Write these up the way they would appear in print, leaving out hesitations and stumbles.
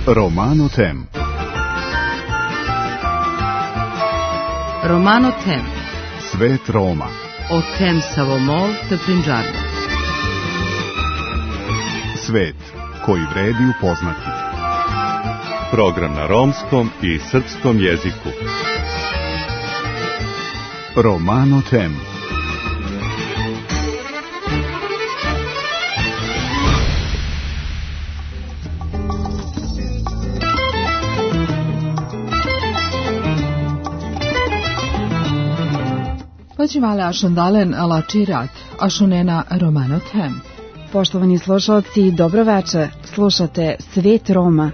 Romano Tem. Romano Tem. Svet Roma. O tem Savomol te Punjabi. Svet koji vredi upoznati. Program na romskom i srpskom jeziku. Romano Tem. Počivale ašundalen alačirat, ašunena Romano Tem. Poštovani slušalci, dobro večer. Slušate Svet Roma.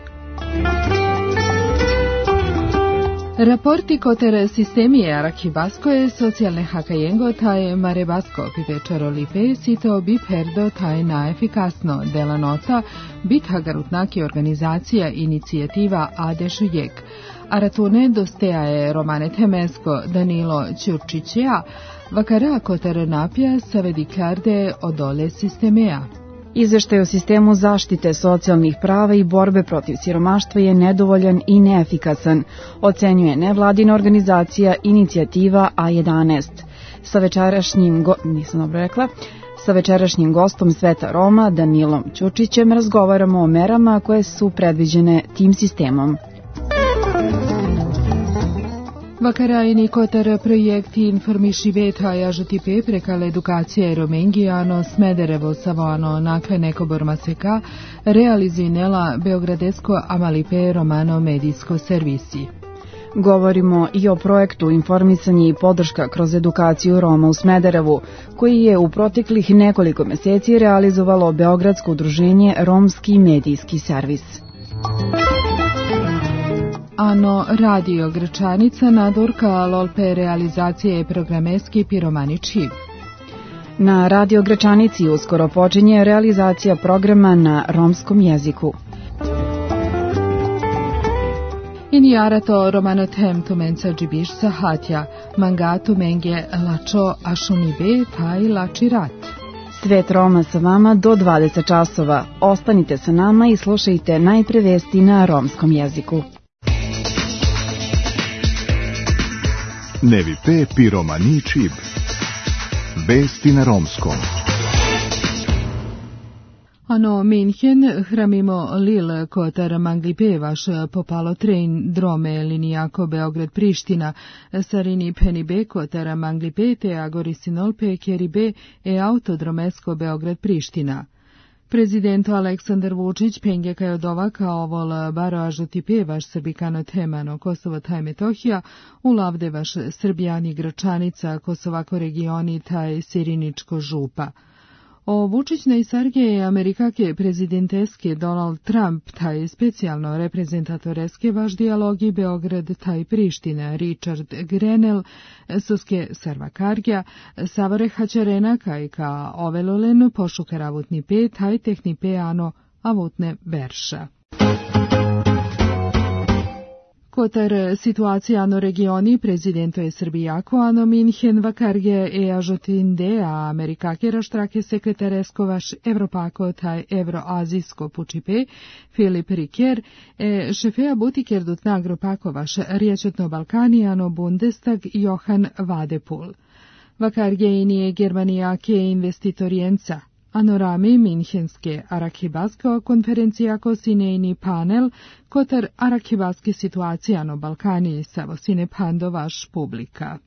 Raporti kotere sistemije Arakibaskoje, socijalne hakajengo taj Marebasko pipečarolipe, sito bi perdo taj naefikasno dela nota, bit hagarutnaki organizacija inicijativa Adešujek. Aratune dosteaje Romane Temesko Danilo Ćurčićeja, vakara kotere napija savedikarde odole sistemea. Izveštaj o sistemu zaštite socijalnih prava i borbe protiv siromaštva je nedovoljan i neefikasan, ocenjuje nevladina organizacija inicijativa A11. Sa večerašnjim gostom Sveta Roma, Danilom Ćurčićem, razgovaramo o merama koje su predviđene tim sistemom. Vakarajni kotar projekti informiši veta jažutipe prekal edukacija Romengijano Smederevo Savano nakle neko bormaseka realizinela Beogradesko Amalipe Romano medijsko servisi. Govorimo i o projektu informisanje i podrška kroz edukaciju Roma u Smederevu, koji je u proteklih nekoliko meseci realizovalo Beogradsko udruženje Romski medijski servis. Ano radio Gračanica nadurka lolpe realizacije programeski piromaničiv. Na radio Gračanici uskoro počinje realizacija programa na romskom jeziku. Inijarato Romano Tem tumenca džibiš sahatja, mangatu menge lačo ašunibe taj lačirat. Svet Roma sa vama do 20 časova. Ostanite sa nama i slušajte najpre vesti na romskom jeziku. Nevipe piromaničiv. Vesti na romskom. Ano Minhen hramimo Lil kotar manglipe vaš popalo tren drome linijako Beograd Priština sarini penibe kotar manglipete agorisinolpe keribe e autodromesko Beograd Priština. Prezidento Aleksandar Vučić pengeka je odovaka ovol baražu tipe vaš Srbikano temano Kosovo taj Metohija u lavde vaš Srbijani Gračanica Kosovako regioni taj Siriničko župa. O Vučićnej Sargeje Amerikake prezidenteske Donald Trump taj specijalno reprezentatoreske vaš dijalogi Beograd taj Priština Richard Grenell suske Sarvakargja Savore Hačarena kajka Ovelolen pošuka ravutni pe taj tehni pe ano avutne Berša. Kotar situacija ano regioni prezidento je Srbijako ano Minhen vakarge e ažotinde a Amerikake raštrake sekretaresko vaš Evropako taj Evroazijsko pučipe Filip Riker e šefeja butiker dutna grupako vaš Riječetno Balkanijano Bundestag Johan Vadepul. Vakarge inije Germanijake investitorijenca. Anorami Minhenske Arakibasko konferencijako sinejni panel kotar Arakibaske situacijano Balkani savo sine pando vaš publika.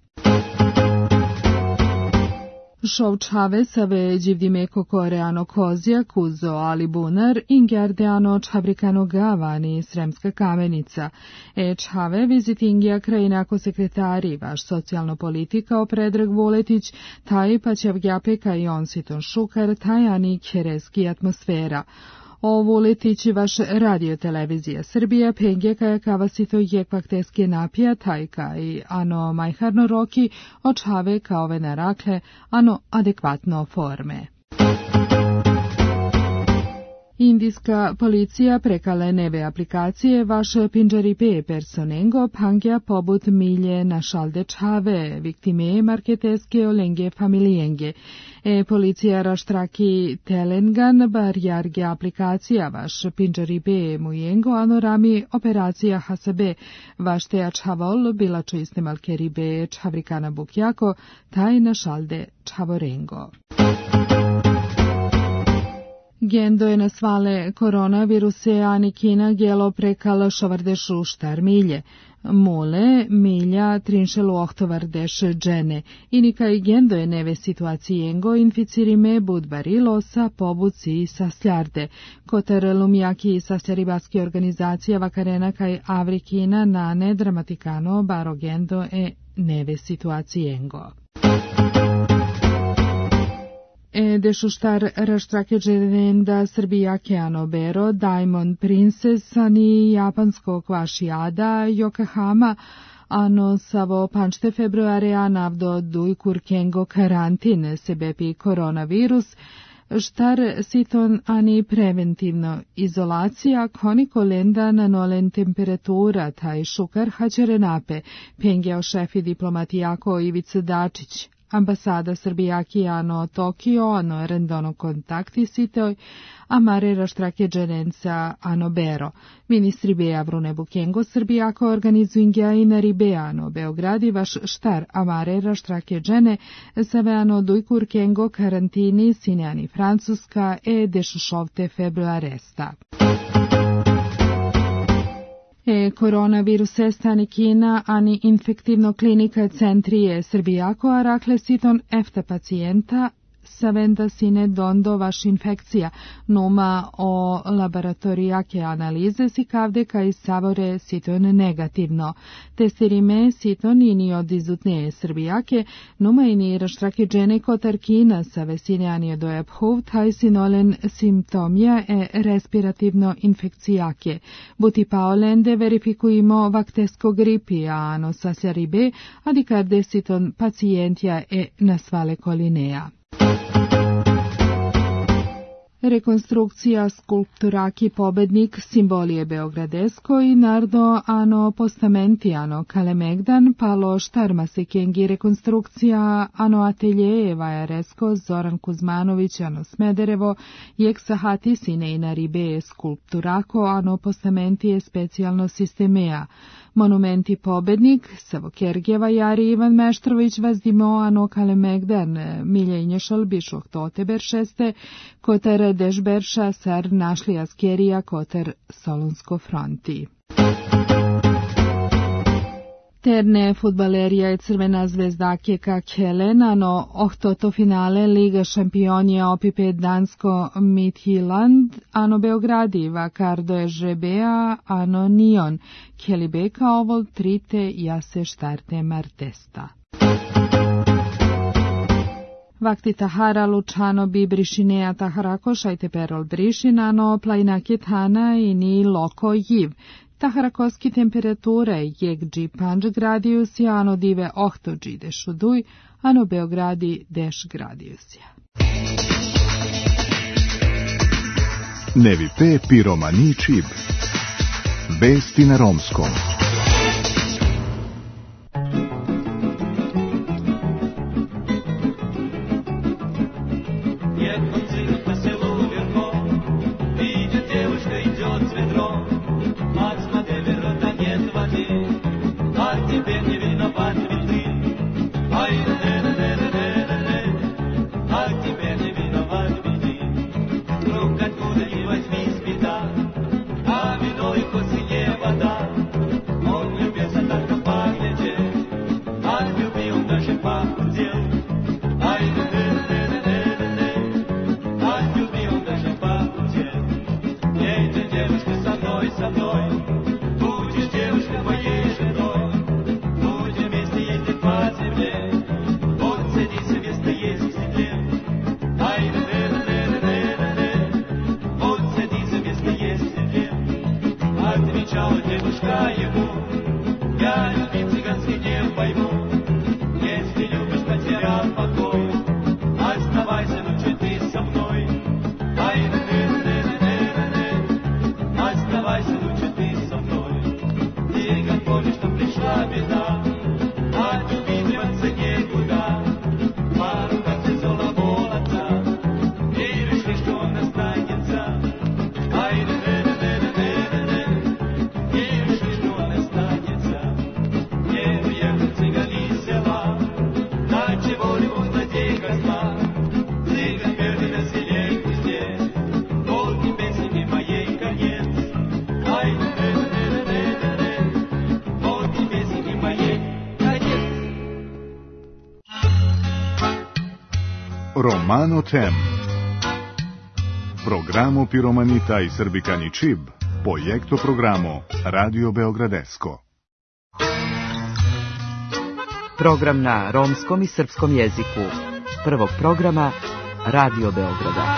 Šovčave save dživdimeko koreano kozija kuzo ali bunar ingerdeano čabrikano gavani Sremska kamenica. Čave vizitingija krajinako sekretari vaš socijalno politika Predrag Vuletić taj pa ćevgjapeka i onsiton šukar tajani kereski atmosfera. O Vuletići vaš radiotelevizija Srbija pengeka je kavasito jekvakteske napija tajka i ano majharno roki očave kao venarakle ano adekvatno forme. Indijska policija prekale neve aplikacije vaš pinjari pe personengo pangja pobut milje na šalde čave, viktime marketeske olenge familienge. Policija raštraki telengan barjarge aplikacija vaš pinjari pe mujengo anorami operacija hasabe vaš te čavol bila ču istemal keribe čavrikana bukjako taj na šalde čavorengo. Gendo je nasvale koronaviruse ani Kina gelo prekal šovardeš uštar milje. Mole, milja, trinšelu ohtovardeš džene. Inika i gendo je neve situacijengo inficirime budbarilo sa pobuci sa sljarde. Kotar lumjaki sa sljaribatski organizacija vakarena kaj Avrikina na nedramatikano baro gendo e neve situacijengo. Dešuštar raštrake džerenda Srbijake anobero, Diamond Princess ani japansko kvašijada Yokohama, ano savo pančte februare anavdo duj kurkengo karantin sebepi koronavirus, štar siton ani preventivno izolacija koniko lenda na nolen temperatura taj šukar hađerenape, pengeo šefi diplomatijako Ivica Dačić. Ambasada Srbijaki ano Tokio ano rendono kontakti sitoj, amare raštrake dženenca ano Bero. Ministri Beja Vrune Bukengo Srbijako organizuingja i na Ribeano Beogradi vaš štar amare raštrake džene save ano dujkur kengo karantini sineani Francuska dešušovte februaresta. Koronavirus stani Kina ani infektivno klinika centrije Srbijako a rakle siton efta pacijenta savenda sine dondo vaš infekcija numa o laboratorijake analize si kavde kaj savore siton negativno. Testirime siton ini od izutne Srbijake numa ini raštrake džene kotar Kina save sineani dojabhuv taj sinolen simptomija respirativno infekcijake. Buti paolende verifikujemo vaktesko gripi a ano saslaribe adikarde siton pacijentja nasvale kolinea. Rekonstrukcija skulpturaki pobednik simbolije Beogradesko i nardo ano postamenti ano Kalemegdan palo štarmase kengi rekonstrukcija ano atelje Vajaresko Zoran Kuzmanović ano Smederevo jek sahati sine i na ribe skulpturako ano postamenti specijalno sistemea. Monumenti pobednik Savo Kergeva Jari Ivan Meštrović vazdimo ano Kalemegdan miljenje šalbišoh toteber šeste kotar Dešberša sar našli askerija kotar Solunsko fronti. Terne futbalerija je Crvena zvezda Keka Kelena, no ohtoto finale Liga šampionija opipe Dansko Midtjylland, ano Beogradi, vakardo je Žrebea, ano Nion, Kelibeka ovol trite jase štarte Martesta. Vakti Tahara Lučano bi Brišinea Taharako šajte perol Brišinano, plajnake Tana i ni Loko Jiv. Taharakoski temperature jegđi Panđ gradius ja ano dive ohtođi dešuduj, ano Beogradi deš gradiusja. Nevi pe piromani čib. Vesti na romskom. Romano Tem. Programo Piromanita i Srbikani Čib, projekto programo Radio Beogradesko. Program na romskom i srpskom jeziku. Prvog programa Radio Beograda.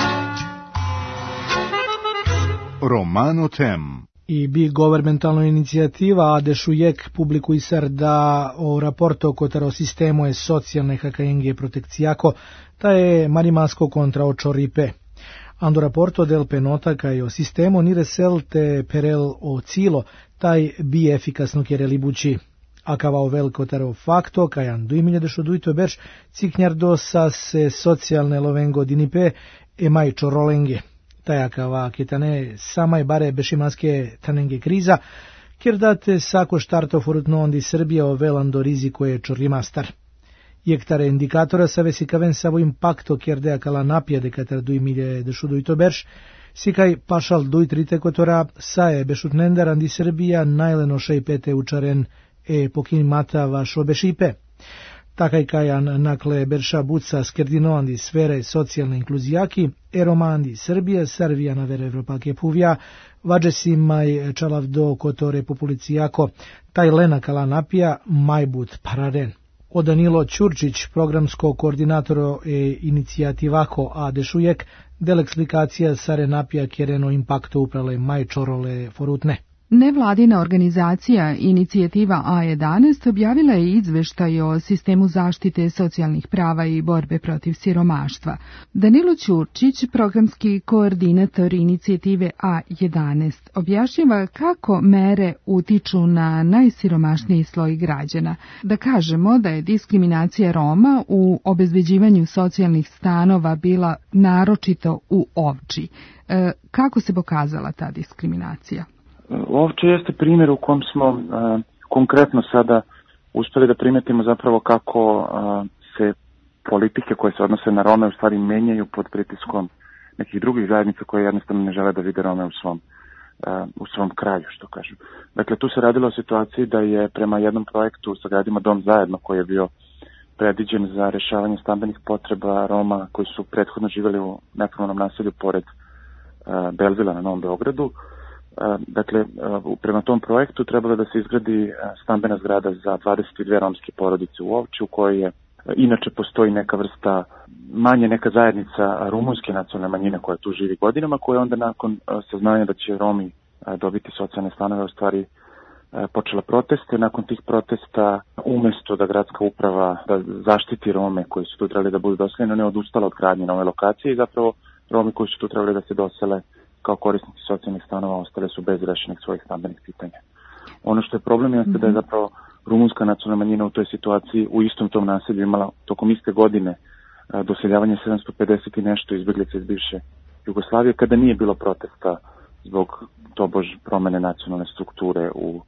Romano Tem. I bigovernmentalna inicijativa Adešujek publikuisar da o raporto kotaro sistemo je socijalne HKNG protekcijako, ta je marimasko kontra očoripe. Ando raporto del penota kaj o sistemo nire selte perel o cilo, taj bi efikasno kjereli bući. A kava o veliko taro fakto, kaj an 2022 berš, ciknjardo sa se socijalne lovengo dinipe e maj čorolenge. Tajakava ketane samaj bare bešimaske tanenge kriza, kjer date sako štarto forutno ondi Srbija o velando riziko je čorimastar. Jektare indikatora sa vesikaven savo impakto kjer deakala napjede katar 2022 berš, sikaj pašal duj trite kotora sa je bešutnender andi Srbija najleno šejpete učaren e pokin mata vašo bešipe. Takaj kajan nakle berša buca skerdino andi sfere socijalne inkluzijaki, eroma andi Srbija, Sarvija na vere Evropake puvja, vađesi maj čalavdo kotore populicijako, taj lena kala napija, majbut pararen. O Danilo Ćurčić, programsko koordinatoro e inicijativako Adešujek, del eksplikacija sare napija kjereno impakto uprale maj čorole forutne. Nevladina organizacija Inicijativa A11 objavila je izveštaj o sistemu zaštite socijalnih prava i borbe protiv siromaštva. Danilo Ćurčić, programski koordinator Inicijative A11, objašnjava kako mere utiču na najsiromašniji sloj građana. Da kažemo da je diskriminacija Roma u obezbeđivanju socijalnih stanova bila naročito u Ovči. Kako se pokazala ta diskriminacija? Ovče jeste primjer u kom smo konkretno sada uspjeli da primetimo zapravo kako se politike koje se odnose na Rome u stvari menjaju pod pritiskom nekih drugih zajednica koje jednostavno ne žele da vide Rome u svom kraju, što kažem. Dakle, tu se radilo o situaciji da je prema jednom projektu Sagradimo dom zajedno koji je bio predviđen za rešavanje stambenih potreba Roma koji su prethodno živjeli u neformalnom naselju pored Belvila na Novom Beogradu. Dakle, prema tom projektu trebalo da se izgradi stambena zgrada za 22 romske porodice u Ovči, u kojoj je inače postoji neka vrsta, manje neka zajednica rumunske nacionalne manjine koja tu živi godinama, koja onda nakon saznanja da će Romi dobiti socijalne stanove u stvari počela proteste. Nakon tih protesta, umesto da gradska uprava da zaštiti Rome koji su tu trebali da budu doseljeni, ona je odustala od gradnje na ovoj lokaciji i zapravo Romi koji su tu trebali da se dosele kao korisnici socijalnih stanova ostale su bez rešenih svojih stambenih pitanja. Ono što je problem jeste da je zapravo rumunska nacionalna manjina u toj situaciji u istom tom naselju imala tokom iste godine doseljavanje 750 i nešto izbjeglica iz bivše Jugoslavije kada nije bilo protesta zbog tobož promene nacionalne strukture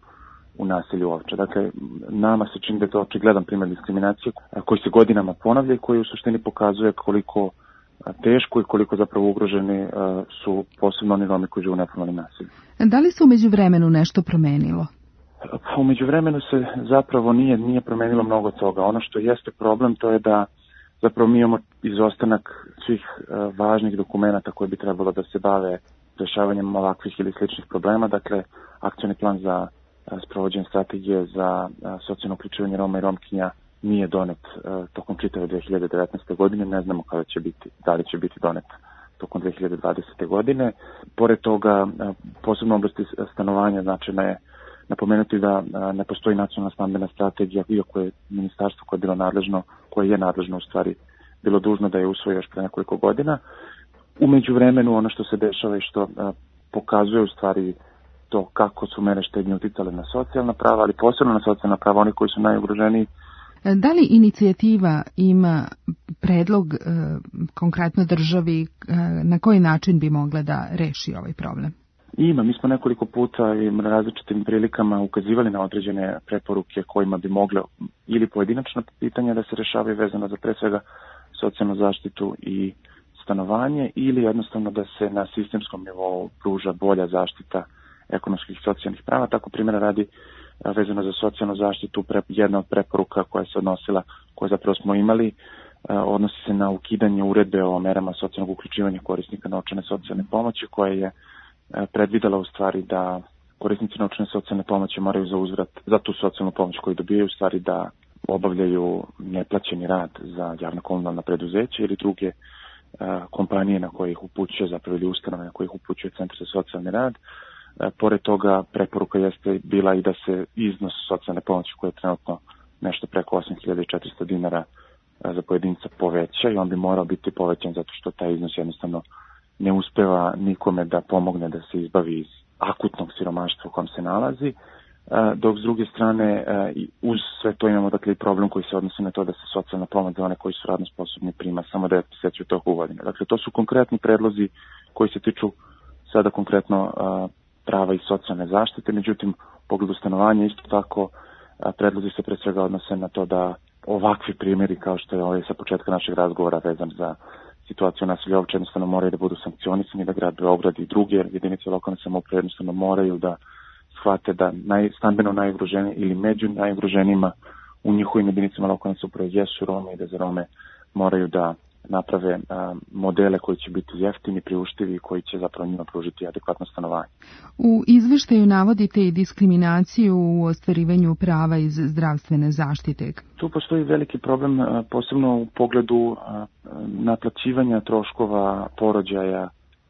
u naselju Ovča. Dakle, nama se čini da je to očigledan primjer diskriminacije koji se godinama ponavlja i koji u suštini pokazuje koliko teško i koliko zapravo ugroženi su posebno oni Romi koji žive u neformalnim naseljima. Da li se u međuvremenu nešto promenilo? U međuvremenu se zapravo nije promenilo mnogo toga. Ono što jeste problem to je da zapravo mi imamo izostanak svih važnih dokumenata koji bi trebalo da se bave rešavanjem ovakvih ili sličnih problema. Dakle, akcioni plan za sprovođenje strategije za socijalno uključivanje Roma i Romkinja nije donet tokom čitave 2019. godine, ne znamo kada će biti, da li će biti donet tokom 2020. godine. Pored toga, posebno oblasti stanovanja, značajno je napomenuti da ne postoji nacionalna stambena strategija, iako je ministarstvo koje je nadležno u stvari bilo dužno da je usvoji još pre nekoliko godina. U međuvremenu ono što se dešava i što pokazuje u stvari to kako su mere štednje uticale na socijalna prava, ali posebno na socijalna prava oni koji su najugroženiji. Da li inicijativa ima predlog konkretno državi na koji način bi mogla da reši ovaj problem? Ima, mi smo nekoliko puta i na različitim prilikama ukazivali na određene preporuke kojima bi mogle ili pojedinačna pitanja da se rešavaju vezano za pre svega socijalnu zaštitu i stanovanje ili jednostavno da se na sistemskom nivou pruža bolja zaštita ekonomskih i socijalnih prava. Tako primjera radi vezano za socijalnu zaštitu, jedna od preporuka koja se odnosila, koje zapravo smo imali, odnosi se na ukidanje uredbe o merama socijalnog uključivanja korisnika novčane socijalne pomoći, koja je predvidela u stvari da korisnici novčane socijalne pomoći moraju za uzvrat za tu socijalnu pomoć koju dobijaju u stvari da obavljaju neplaćeni rad za javna komunalna preduzeća ili druge kompanije na koje ih upućuje, zapravo ili ustanove na koje ih upućuje Centar za socijalni rad. Pored toga, preporuka jeste bila i da se iznos socijalne pomoći koji je trenutno nešto preko 8.400 dinara za pojedinca poveća i on bi morao biti povećan zato što taj iznos jednostavno ne uspeva nikome da pomogne da se izbavi iz akutnog siromaštva u kojem se nalazi, dok s druge strane uz sve to imamo dakle i problem koji se odnosi na to da se socijalna pomoć za one koji su radno sposobni prima samo 9 mjeseci u toku godine. Dakle, to su konkretni predlozi koji se tiču sada konkretno prava i socijalne zaštite, međutim, u pogledu stanovanja isto tako predlozi se pre svega odnose na to da ovakvi primjeri kao što je ovaj sa početka našeg razgovora vezan za situaciju nasilja uopće jednostavno moraju da budu sankcionisani, da grad Beograd i druge jedinice lokalne samouprave jednostavno moraju da shvate da stambeno najugroženiji ili među najugroženijima u njihovim jedinicama lokalne samouprave jesu Romi i da za Rome moraju da naprave modele koji će biti jeftini, priuštivi i koji će zapravo njima pružiti adekvatno stanovanje. U izveštaju navodite i diskriminaciju u ostvarivanju prava iz zdravstvene zaštite. Tu postoji veliki problem, posebno u pogledu naplaćivanja troškova porođaja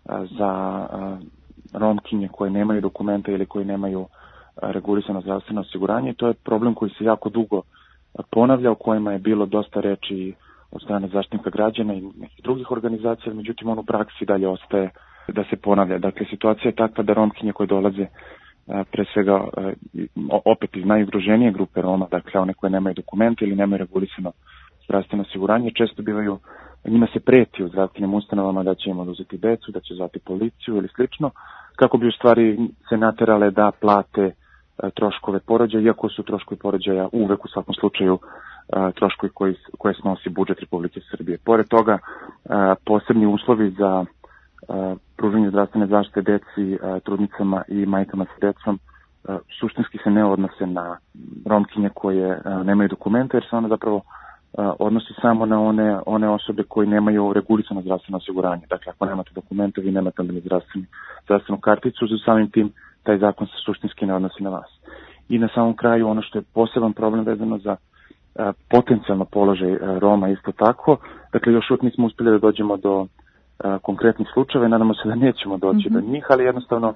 za Romkinje koje nemaju dokumenta ili koji nemaju regulisano zdravstveno osiguranje. To je problem koji se jako dugo ponavlja, o kojima je bilo dosta reči od strane Zaštitnika građana i nekih drugih organizacija, međutim on u praksi dalje ostaje da se ponavlja. Dakle, situacija je takva da Romkinje koje dolaze pre svega opet iz najugroženije grupe Roma, dakle one koje nemaju dokumenta ili nemaju regulisano zdravstveno osiguranje, često bivaju, njima se preti u zdravstvenim ustanovama da će im oduzeti decu, da će zvati policiju ili slično, kako bi u stvari se naterale da plate troškove porođaja, iako su troškovi porođaja uvek u svakom slučaju troškovi koje snosi budžet Republike Srbije. Pored toga, posebni uslovi za pružanje zdravstvene zaštite deci, trudnicama i majkama sa decom suštinski se ne odnose na Romkinje koje nemaju dokumenta, jer se ona zapravo odnosi samo na one osobe koji nemaju regulisano zdravstveno osiguranje. Dakle, ako nemate dokumenta, vi nemate ni zdravstvenu karticu, za samim tim taj zakon se suštinski ne odnosi na vas. I na samom kraju, ono što je poseban problem vezano za potencijalno položaj Roma isto tako. Dakle, još uvijek nismo uspjeli da dođemo do konkretnih slučajeva i nadamo se da nećemo doći do njih, ali jednostavno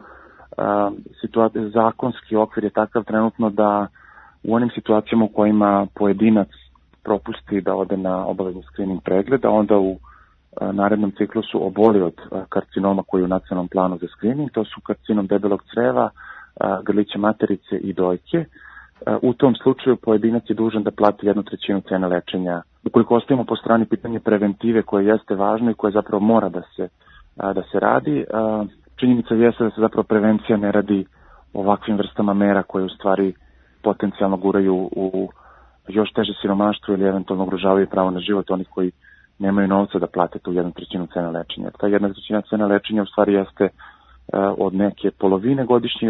zakonski okvir je takav trenutno da u onim situacijama u kojima pojedinac propusti da ode na obavezni screening pregled, a onda u narednom ciklusu oboli od karcinoma koji je u nacionalnom planu za screening, to su karcinom debelog creva, grlića materice i dojke. U tom slučaju pojedinac je dužan da plati 1/3 cene lečenja. Ukoliko ostavimo po strani pitanje preventive koje jeste važno i koje zapravo mora da se radi, činjenica jeste da se zapravo prevencija ne radi ovakvim vrstama mera koje u stvari potencijalno guraju u još teže siromaštvo ili eventualno ugrožavaju pravo na život onih koji nemaju novca da plate tu 1/3 cene lečenja. Ta 1/3 cene lečenja u stvari jeste od neke polovine godišnje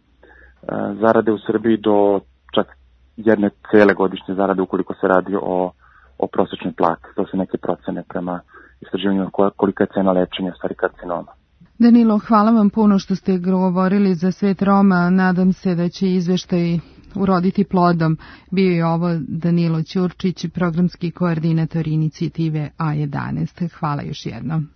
zarade u Srbiji do čak jedne cele godišnje zarade ukoliko se radi o prosječnoj plati. To su neke procene prema istraživanju kolika je cena lečenja stvari karcinoma. Danilo, hvala vam puno što ste govorili za svet Roma. Nadam se da će izveštaj uroditi plodom. Bio je ovo Danilo Ćurčić, programski koordinator inicijative A11. Hvala još jednom.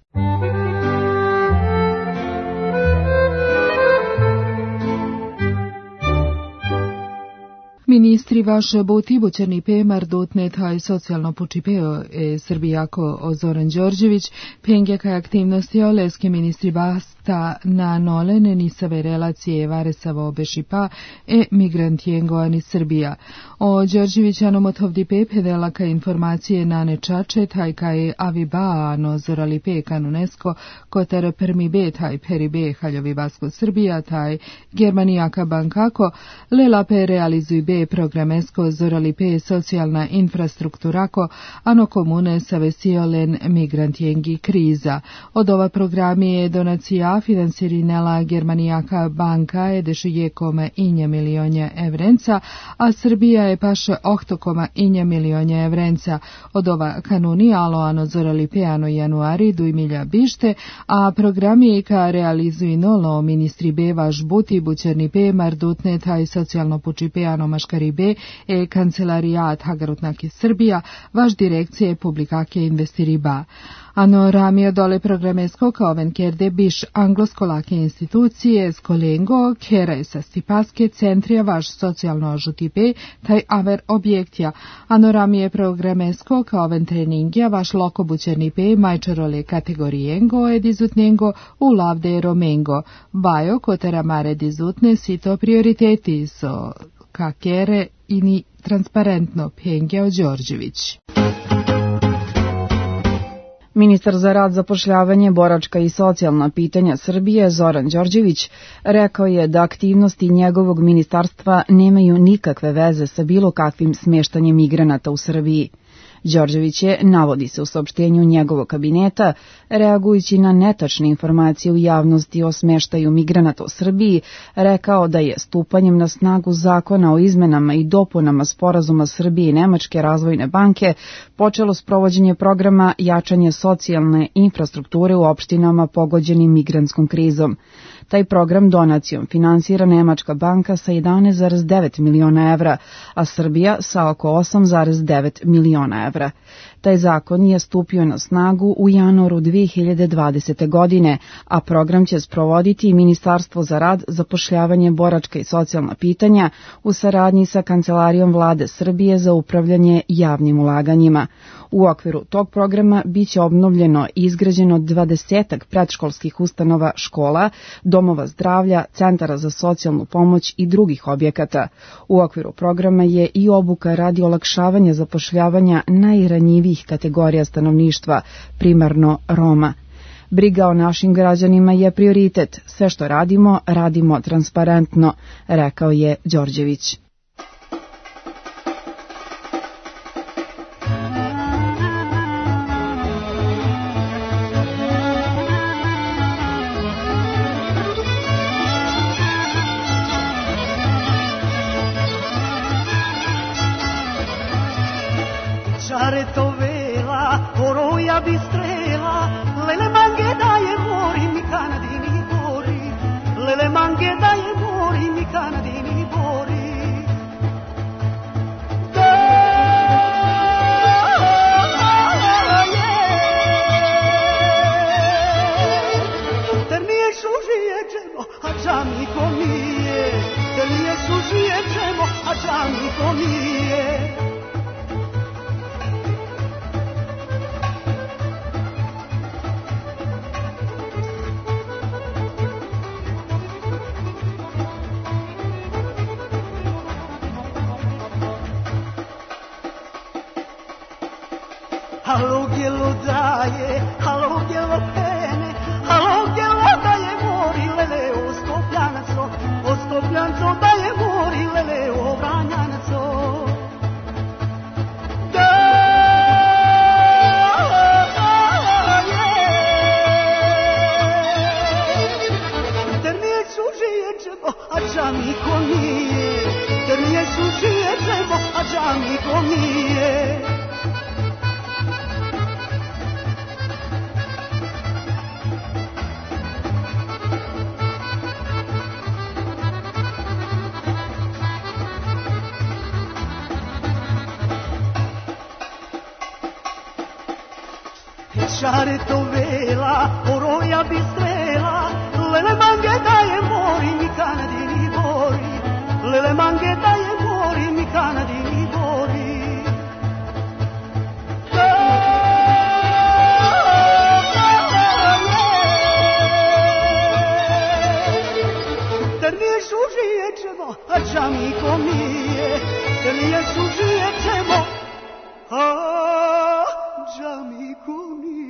Ministri vaše Botibo Černipe Mardotne taj socijalno počipeo Srbijako Zoran Đorđević, pengeka aktivnosti oleske ministri basta na nolene nisave relacije Varesavo Bešipa migrantijengo ani Srbija. O Đorđević anomotovdipe pedelaka informacije na nečače taj kaj aviba nozoralipe kan UNESCO kotar permibe taj peribe haljovi vasko Srbija taj Germanijaka bankako lelape realizuj be programesko zoralipe socijalna infrastrukturako, ano komune savesiolen migrantiengi kriza. Od ova programi je donacija finansirinela Germanijaka banka edešu 1,1 milionja evrenca, a Srbija je paš 8,1 milionja evrenca. Od ova kanuni alo ano zoralipe ano januari 2000 bište, a programi ka realizuju nolo ministri be vaš buti bućerni be mardutne taj socijalno pučipe ano maškari be e kancelarijat Hagarutnaki Srbija vaš direkcije publikake investiri ba. Ano ramio dole programesko kao venkerde biš angloskolake institucije skolengo kera sa stipaske centrija vaš socijalno žutipe taj aver objektja. Ano ramije programesko kao ven treningja vaš loko bućerni pe majčarole kategorijengo edizutnengo u lavde romengo. Bajo kotera mare dizutne sito prioriteti so kakere ini transparentno Pengeo Đorđević. Ministar za rad, zapošljavanje, boračka i socijalna pitanja Srbije Zoran Đorđević rekao je da aktivnosti njegovog ministarstva nemaju nikakve veze sa bilo kakvim smještanjem migranata u Srbiji. Đorđević je, navodi se u saopštenju njegovog kabineta, reagujući na netačne informacije u javnosti o smeštaju migranata u Srbiji, rekao da je stupanjem na snagu zakona o izmenama i dopunama sporazuma Srbije i Nemačke razvojne banke počelo sprovođenje programa jačanje socijalne infrastrukture u opštinama pogođenim migrantskom krizom. Taj program donacijom finansira Nemačka banka sa 11,9 miliona evra, a Srbija sa oko 8,9 miliona evra. Taj zakon je stupio na snagu u januaru 2020. godine, a program će sprovoditi Ministarstvo za rad, zapošljavanje, boračka i socijalna pitanja u saradnji sa Kancelarijom Vlade Srbije za upravljanje javnim ulaganjima. U okviru tog programa biće obnovljeno i izgrađeno 20 predškolskih ustanova, škola, domova zdravlja, centara za socijalnu pomoć i drugih objekata. U okviru programa je i obuka radi olakšavanja zapošljavanja najranjivijih kategorija stanovništva, primarno Roma. Briga o našim građanima je prioritet. Sve što radimo, radimo transparentno, rekao je Đorđević. Halo gelo daje, halo gelo pene, halo gelo daje mori lele ostopljanco daje mori lele obranjanco. Ter nije sužijećemo, a džamiko nije, ter nije sužijećemo, a džamiko nije. Šare to vela, oroja bistrela, lele mange daje mori, mi kanadini bori, lele mange daje mori, mi kanadini bori. Ter nije sužijećemo, a džamiko nije, ter nije sužijećemo, a džamiko nije.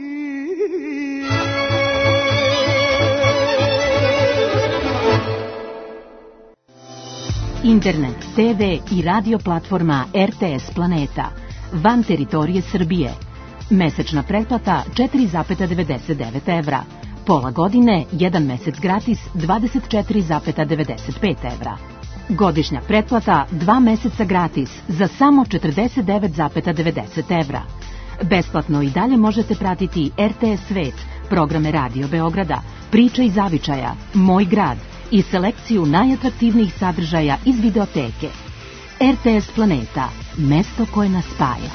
internet, TV i radio platforma RTS Planeta, van teritorije Srbije. Mesečna pretplata 4,99 evra. Pola godine, 1 mesec gratis 24,95 evra. Godišnja pretplata 2 meseca gratis za samo 49,90 evra. Besplatno i dalje možete pratiti RTS Svet, programe Radio Beograda, Priče iz zavičaja, Moj grad i selekciju najatraktivnijih sadržaja iz videoteke. RTS Planeta, mesto koje nas spaja.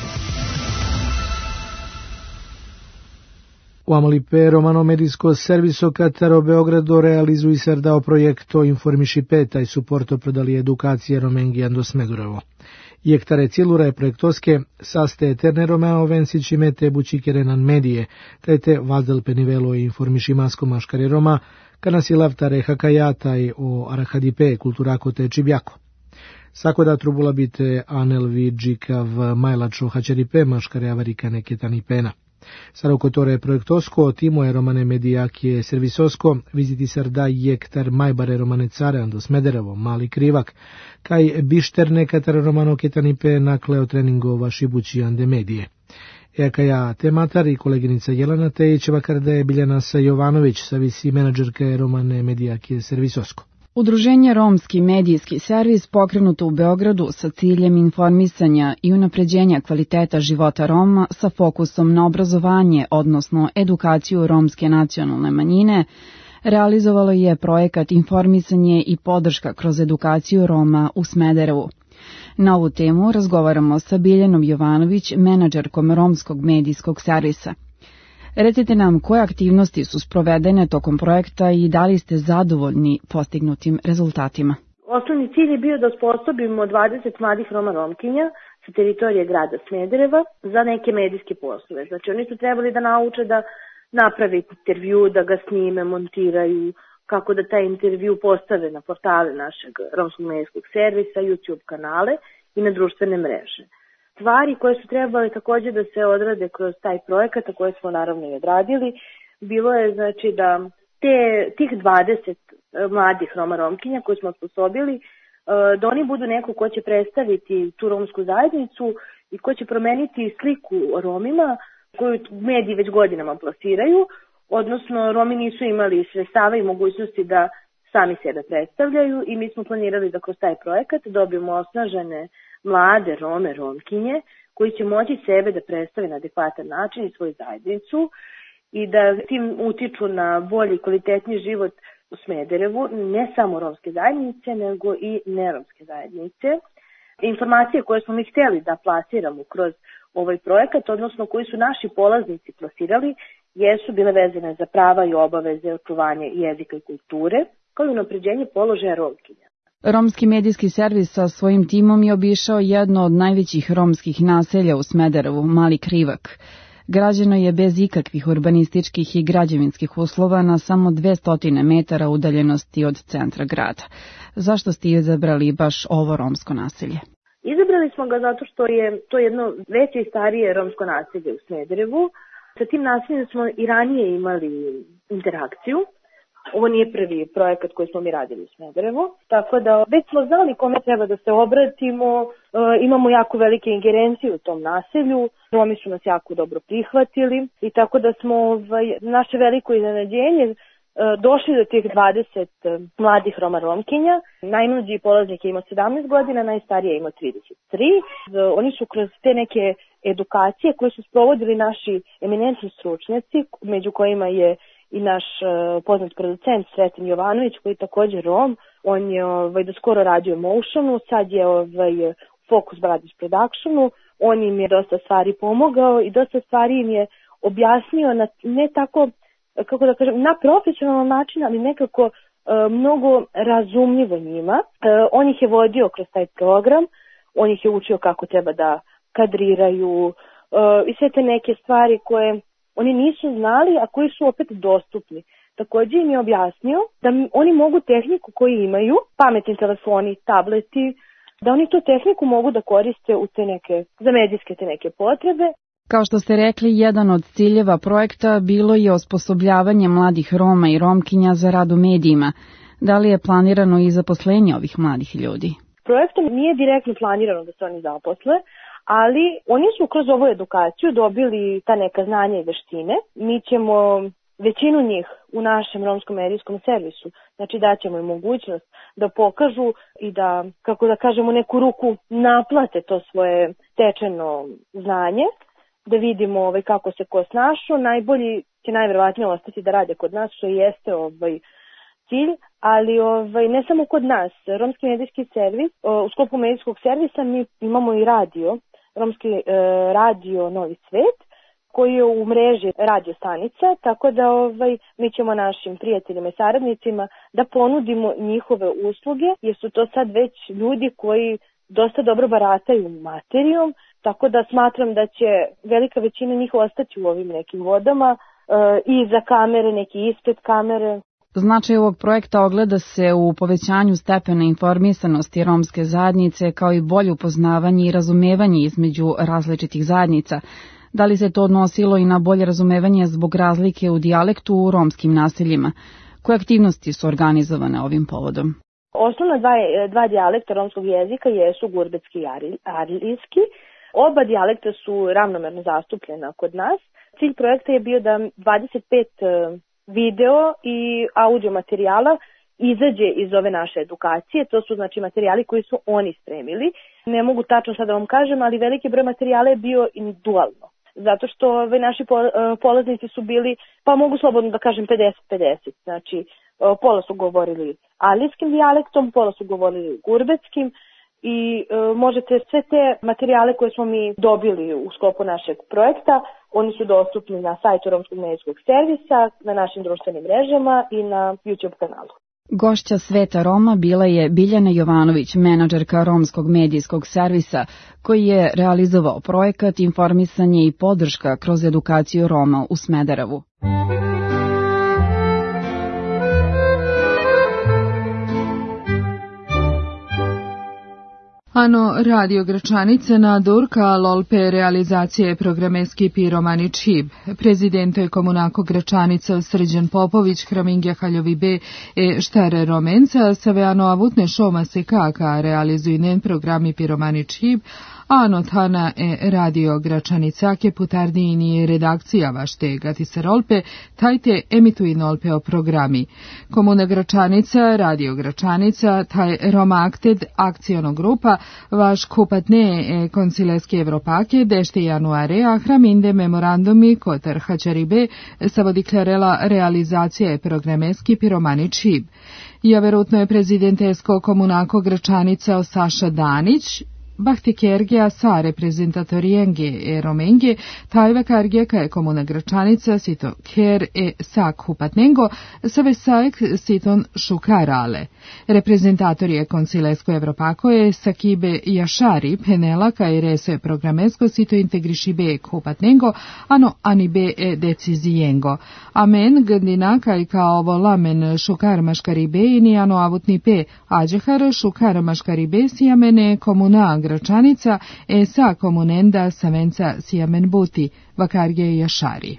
U Amalipe Romano Medijsko serviso Cataro Beogrado realizuje serdao projekto Informiši peta i suporto prodali edukacije Romengijan do Smederevo. Jektare cilure projektoske saste eterne Romeo Vensići mete bučikerenan medije, kajte vazdel penivelo i informiši masko maškare Roma, kanasi lavtare hakajata i o arahadipe kulturako te čibjako. Sako da trubula bite anel vidžikav majlačo hačeripe maškare avarikane ketanipena. Sarokotore projektosko, timo je romane medijake servisosko, viziti sarda jektar majbare romane care do Smederevo, Mali Krivak, kaj bišterne katar romano ketanipe nakleo treningova šibući ande medije. Ekaja tematar i koleginica Jelena Tejićeva karda je Biljana Jovanović, savisi menadžerke romane medijake servisosko. Udruženje Romski medijski servis pokrenuto u Beogradu sa ciljem informisanja i unapređenja kvaliteta života Roma sa fokusom na obrazovanje, odnosno edukaciju romske nacionalne manjine, realizovalo je projekat Informisanje i podrška kroz edukaciju Roma u Smederevu. Na ovu temu razgovaramo sa Biljanom Jovanović, menadžerkom Romskog medijskog servisa. Recite nam koje aktivnosti su sprovedene tokom projekta i da li ste zadovoljni postignutim rezultatima? Osnovni cilj je bio da osposobimo 20 mladih Roma Romkinja sa teritorije grada Smedereva za neke medijske poslove. Znači oni su trebali da nauče da naprave intervju, da ga snime, montiraju, kako da taj intervju postave na portale našeg Romskog medijskog servisa, YouTube kanale i na društvene mreže. Stvari koje su trebale također da se odrade kroz taj projekat, a koje smo naravno i odradili, bilo je znači da tih 20 mladih Roma Romkinja koje smo osposobili, da oni budu neko ko će predstaviti tu romsku zajednicu i ko će promeniti sliku o Romima koju mediji već godinama plasiraju, odnosno Romi nisu imali sredstava i mogućnosti da sami sebe predstavljaju i mi smo planirali da kroz taj projekat dobijemo osnažene mlade Rome, Romkinje, koji će moći sebe da predstave na adekvatan način i svoju zajednicu i da tim utiču na bolji i kvalitetniji život u Smederevu, ne samo romske zajednice, nego i neromske zajednice. Informacije koje smo mi htjeli da plasiramo kroz ovaj projekat, odnosno koji su naši polaznici plasirali, jesu bile vezane za prava i obaveze, očuvanje jezika i kulture, kao i unapređenje položaja Romkinja. Romski medijski servis sa svojim timom je obišao jedno od najvećih romskih naselja u Smederevu, Mali Krivak. Građeno je bez ikakvih urbanističkih i građevinskih uslova na samo 200 metara udaljenosti od centra grada. Zašto ste izabrali baš ovo romsko naselje? Izabrali smo ga zato što je to jedno veće i starije romsko naselje u Smederevu. Sa tim naseljem smo i ranije imali interakciju. Ovo nije prvi projekat koji smo mi radili u Smederevu, tako da već smo znali kome treba da se obratimo, imamo jako velike ingerencije u tom naselju, Romi su nas jako dobro prihvatili i tako da smo naše veliko iznenađenje došli do tih 20 mladih Roma Romkinja. Najmlađi polaznik je imao 17 godina, najstariji je imao 33. Oni su kroz te neke edukacije koje su sprovodili naši eminentni stručnjaci, među kojima je i naš poznat producent Sreten Jovanović, koji je također Rom. On je do skoro radio motionu, sad je Focus Brothers Productionu. On im je dosta stvari pomogao i dosta stvari im je objasnio na ne tako, kako da kažem, na profesionalan način, ali nekako mnogo razumljivo njima. On ih je vodio kroz taj program, on ih je učio kako treba da kadriraju i sve te neke stvari koje oni nisu znali, a koji su opet dostupni. Također im je objasnio da oni mogu tehniku koju imaju, pametni telefoni, tableti, da oni tu tehniku mogu da koriste u te neke, za medijske te neke potrebe. Kao što ste rekli, jedan od ciljeva projekta bilo je osposobljavanje mladih Roma i Romkinja za rad u medijima. Da li je planirano i zaposlenje ovih mladih ljudi? Projektom nije direktno planirano da se oni zaposle, ali oni su kroz ovu edukaciju dobili ta neka znanja i veštine. Mi ćemo većinu njih u našem romskom medijskom servisu, znači daćemo im mogućnost da pokažu i da, kako da kažemo, neku ruku naplate to svoje stečeno znanje, da vidimo kako se ko snašao. Najbolji će najverovatnije ostati da rade kod nas, što jeste cilj, ali ne samo kod nas. Romski medijski servis, u sklopu medijskog servisa mi imamo i radio, romski radio Novi Svet, koji je u mreži radio stanica, tako da mi ćemo našim prijateljima i saradnicima da ponudimo njihove usluge, jer su to sad već ljudi koji dosta dobro barataju materijom, tako da smatram da će velika većina njih ostati u ovim nekim vodama i za kamere, neki ispred kamere. Značaj ovog projekta ogleda se u povećanju stepena informisanosti romske zajednice, kao i bolje upoznavanje i razumevanje između različitih zajednica. Da li se to odnosilo i na bolje razumevanje zbog razlike u dijalektu u romskim naseljima? Koje aktivnosti su organizovane ovim povodom? Osnovna dva dijalekta romskog jezika jesu gurbetski i arlijski. Oba dijalekta su ravnomerno zastupljena kod nas. Cilj projekta je bio da 25 video i audio materijala izađe iz ove naše edukacije. To su znači materijali koji su oni spremili. Ne mogu tačno sad da vam kažem, ali veliki broj materijala je bio dualno. Zato što naši polaznici su bili, pa mogu slobodno da kažem 50-50. Znači, pola su govorili arlijskim dijalektom, pola su govorili gurbetskim i možete sve te materijale koje smo mi dobili u sklopu našeg projekta, oni su dostupni na sajtu Romskog medijskog servisa, na našim društvenim mrežama i na YouTube kanalu. Gošća Sveta Roma bila je Biljana Jovanović, menadžerka Romskog medijskog servisa, koji je realizovao projekat Informisanje i podrška kroz edukaciju Roma u Smederevu. Ano radio Gračanica na Durka Lolpe realizacije programeski piromani Čib. Prezidento komunako Gračanica Srđan Popović, Hramingja Haljovi B e Štare Romenca, saveano avutne šoma se kaka realizuju programi piromani Čib, Ano Tana e radio Gračanica ke putardini redakcija vašte Gatisa Rolpe, tajte emituju nolpe o programi. Komuna Gračanica, radio Gračanica, taj Roma Akted, akcijono grupa, vaš kupatne koncileske Evropake, dešte januare, a hraminde memorandumi kotar Hačaribe, savodiklarela realizacije programeski piromani Čib. Ja verutno je prezidentesko komunako Gračanica Saša Danić, Bahtikergija sa reprezentatorienge e Romenge, tajva kargija je komuna Gračanica sito ker e sak hupatnengo, save sajek siton šukarale. Reprezentatorije koncilesko Evropako je Sakibe Jašari, penela kaj reso programesko sito integrišibe hupatnengo, ano anibe e decizijengo. Amen gandina kaj kao volamen šukar maškaribe ini ano avutni pe ađehar šukar maškaribe sijamene komuna Gračanica e sa komunenda savenca sijamen buti, vakarge Jašari.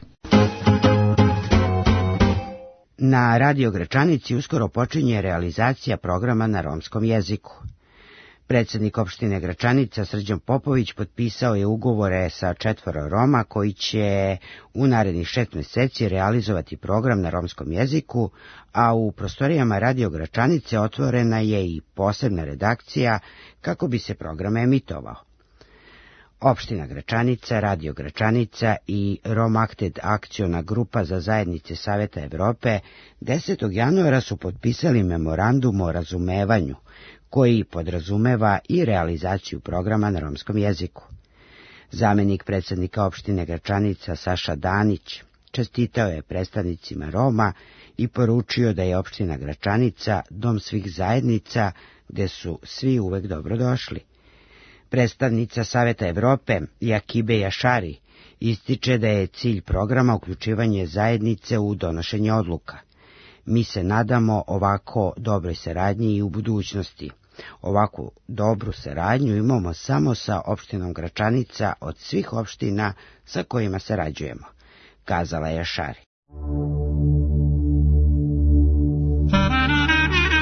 Na radio Gračanici uskoro počinje realizacija programa na romskom jeziku. Predsjednik opštine Gračanica Srđan Popović potpisao je ugovore sa 4 Roma koji će u narednih 6 mjeseci realizovati program na romskom jeziku, a u prostorijama radio Gračanice otvorena je i posebna redakcija kako bi se program emitovao. Opština Gračanica, radio Gračanica i Romakted akciona grupa za zajednice Saveta Evrope 10. januara su potpisali memorandum o razumevanju, koji podrazumeva i realizaciju programa na romskom jeziku. Zamenik predsjednika opštine Gračanica Saša Danić čestitao je predstavnicima Roma i poručio da je opština Gračanica dom svih zajednica gde su svi uvek dobrodošli. Predstavnica Saveta Evrope Jakibe Jašari ističe da je cilj programa uključivanje zajednice u donošenje odluka. Mi se nadamo ovako dobroj saradnji i u budućnosti. Ovakvu dobru saradnju imamo samo sa opštinom Gračanica od svih opština sa kojima sarađujemo, kazala je Jašari.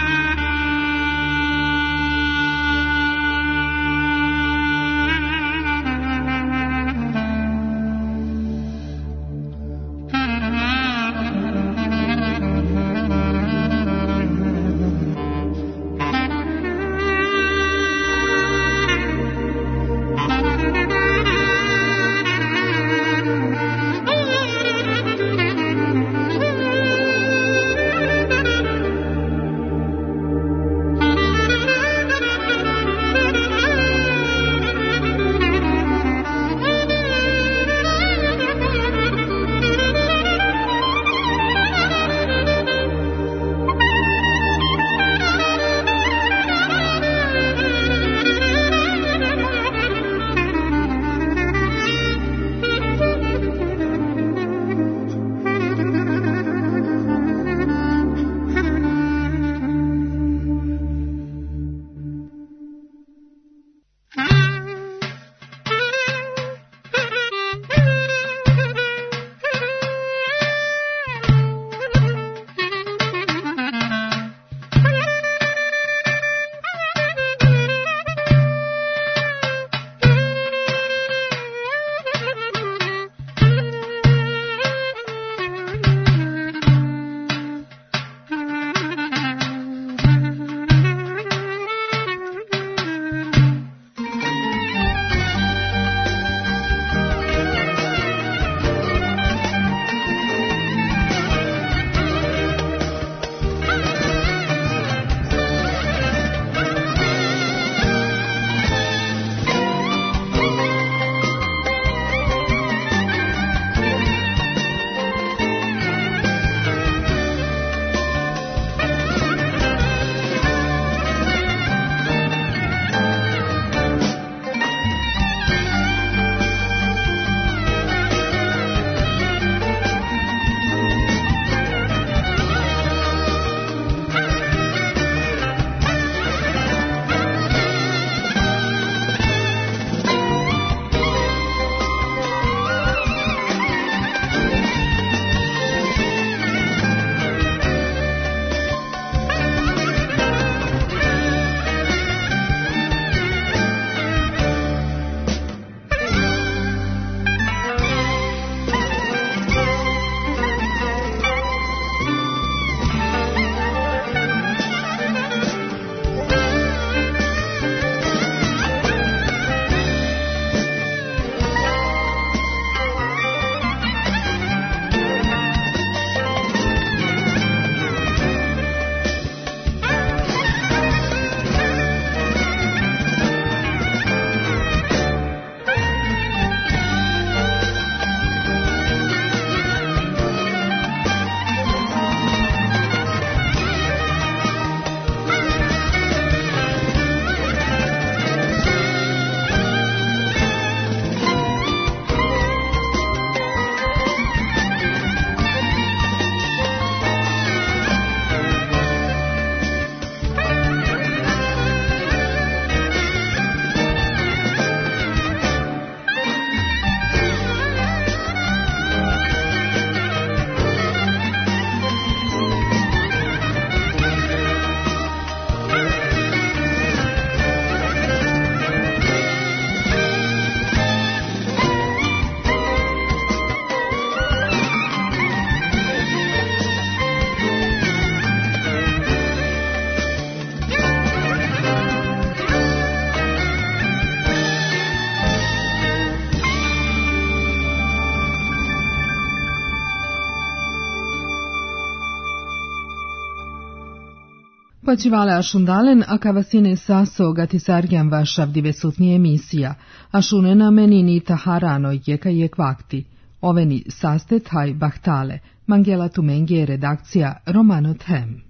Počivale ašundalen, a kavasine saso gatisargian vašav divesutni emisija, ašunena menini taharano jeka jek vakti. Oveni sastet haj bahtale, Mangela Tumengije redakcija Romano Them.